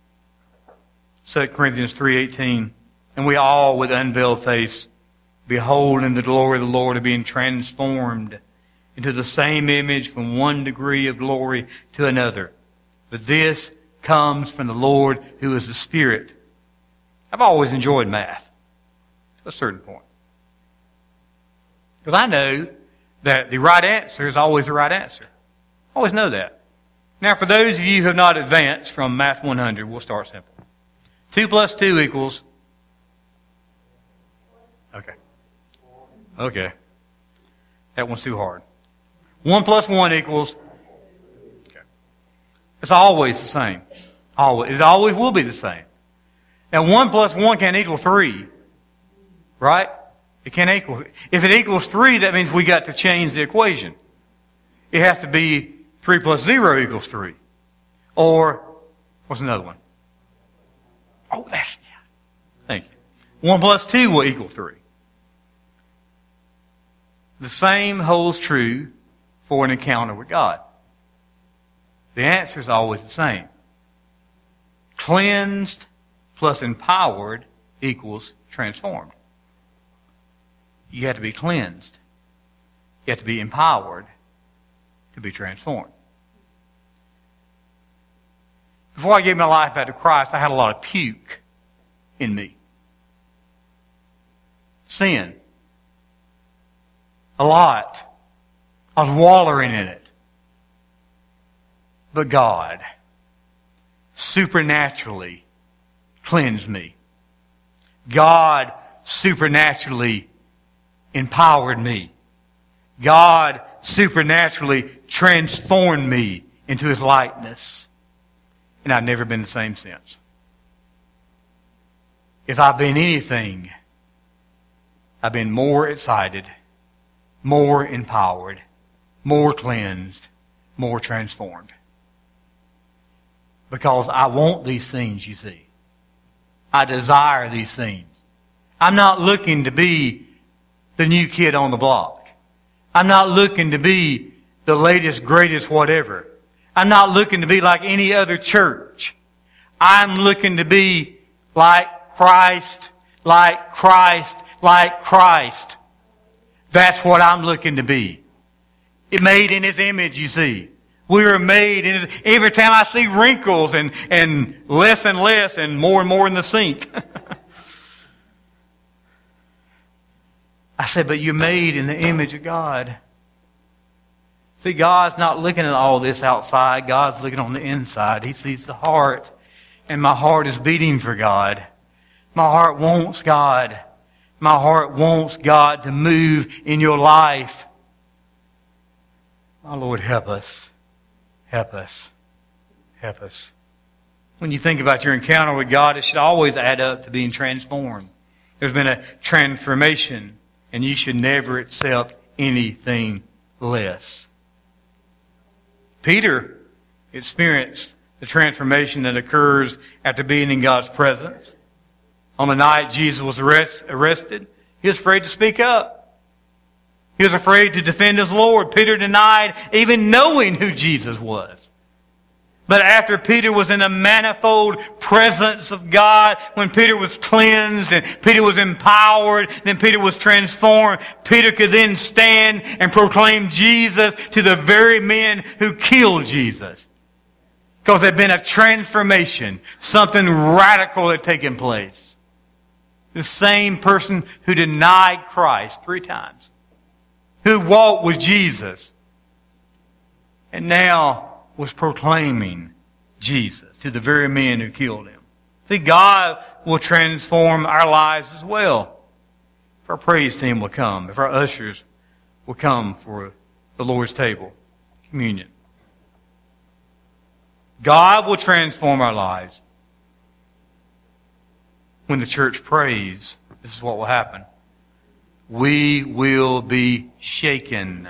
2 Corinthians 3:18, and we all with unveiled face, beholding the glory of the Lord, are being transformed into the same image from one degree of glory to another. But this comes from the Lord who is the Spirit. I've always enjoyed math to a certain point. Because I know that the right answer is always the right answer. I always know that. Now, for those of you who have not advanced from Math 100, we'll start simple. 2 plus 2 equals... Okay. That one's too hard. 1 plus 1 equals... Okay. It's always the same. Always. It always will be the same. And 1 plus 1 can't equal 3. Right? It can't equal... If it equals 3, that means we got to change the equation. It has to be 3 plus 0 equals 3. Or, what's another one? Oh, that's... Yeah. Thank you. 1 plus 2 will equal 3. The same holds true for an encounter with God. The answer is always the same. Cleansed plus empowered equals transformed. You have to be cleansed. You have to be empowered to be transformed. Before I gave my life back to Christ, I had a lot of puke in me. Sin. A lot. I was wallowing in it. But God supernaturally cleansed me. God supernaturally empowered me. God supernaturally transformed me into His likeness. And I've never been the same since. If I've been anything, I've been more excited, more empowered, more cleansed, more transformed. Because I want these things, you see. I desire these things. I'm not looking to be the new kid on the block. I'm not looking to be the latest, greatest, whatever. I'm not looking to be like any other church. I'm looking to be like Christ, like Christ, like Christ. That's what I'm looking to be. It made in His image, you see. We were made in His... Every time I see wrinkles and less and more in the sink. I said, but you're made in the image of God. See, God's not looking at all this outside. God's looking on the inside. He sees the heart. And my heart is beating for God. My heart wants God. My heart wants God to move in your life. My Lord, help us. Help us. Help us. When you think about your encounter with God, it should always add up to being transformed. There's been a transformation, and you should never accept anything less. Peter experienced the transformation that occurs after being in God's presence. On the night Jesus was arrested, he was afraid to speak up. He was afraid to defend his Lord. Peter denied even knowing who Jesus was. But after Peter was in the manifold presence of God, when Peter was cleansed and Peter was empowered, then Peter was transformed, Peter could then stand and proclaim Jesus to the very men who killed Jesus. Because there had been a transformation. Something radical had taken place. The same person who denied Christ 3 times, who walked with Jesus, and now was proclaiming Jesus to the very men who killed him. See, God will transform our lives as well. If our praise team will come, if our ushers will come for the Lord's table, communion. God will transform our lives. When the church prays, this is what will happen. We will be shaken.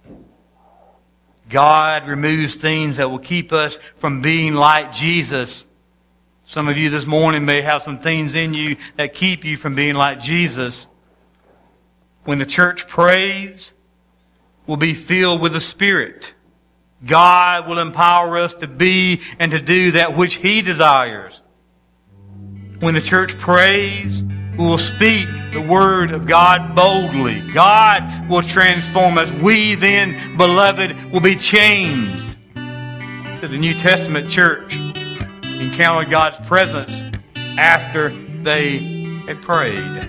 God removes things that will keep us from being like Jesus. Some of you this morning may have some things in you that keep you from being like Jesus. When the church prays, we'll be filled with the Spirit. God will empower us to be and to do that which He desires. When the church prays, we will speak the Word of God boldly. God will transform us. We then, beloved, will be changed. So the New Testament church encountered God's presence after they had prayed.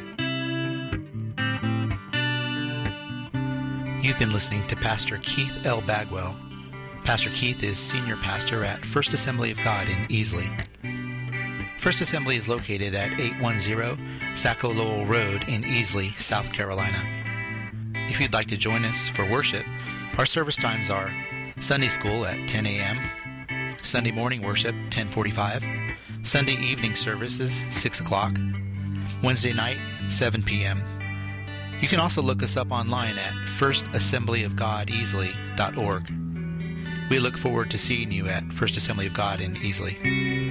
You've been listening to Pastor Keith L. Bagwell. Pastor Keith is senior pastor at First Assembly of God in Easley. First Assembly is located at 810 Saco Lowell Road in Easley, South Carolina. If you'd like to join us for worship, our service times are Sunday school at 10 a.m., Sunday morning worship 10:45, Sunday evening services 6 o'clock, Wednesday night 7 p.m. You can also look us up online at firstassemblyofgodeasley.org. We look forward to seeing you at First Assembly of God in Easley.